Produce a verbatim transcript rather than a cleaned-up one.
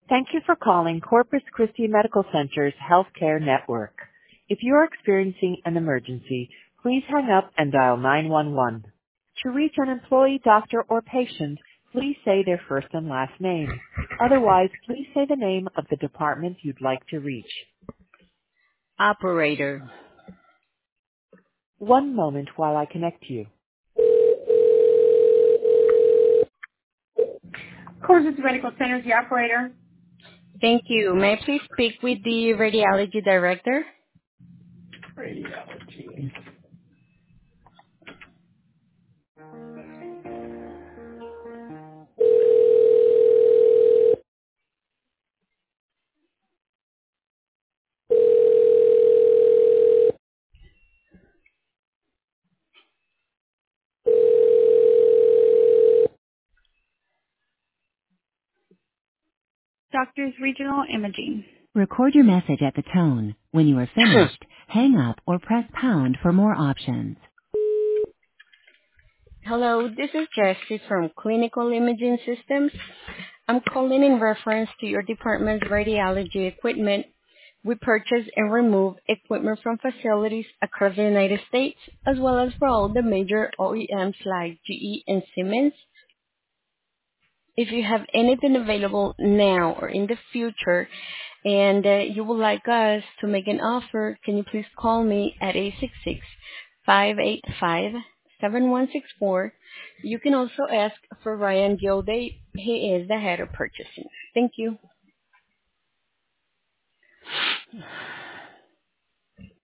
Thank you for calling Corpus Christi Medical Center's Healthcare Network. If you are experiencing an emergency, please hang up and dial nine one one. To reach an employee, doctor, or patient, please say their first and last name. Otherwise, please say the name of the department you'd like to reach. Operator. One moment while I connect you. Corpus Medical Center is the operator. Thank you. May I please speak with the radiology director? Radiology. Doctors Regional Imaging. Record your message at the tone. When you are finished, hang up or press pound for more options. Hello, this is Jessie from Clinical Imaging Systems. I'm calling in reference to your department's radiology equipment. We purchase and remove equipment from facilities across the United States, as well as for all the major O E Ms like G E and Siemens. If you have anything available now or in the future and uh, you would like us to make an offer, can you please call me at eight six six, five eight five, seven one six four. You can also ask for Ryan Gilday. He is the head of purchasing. Thank you.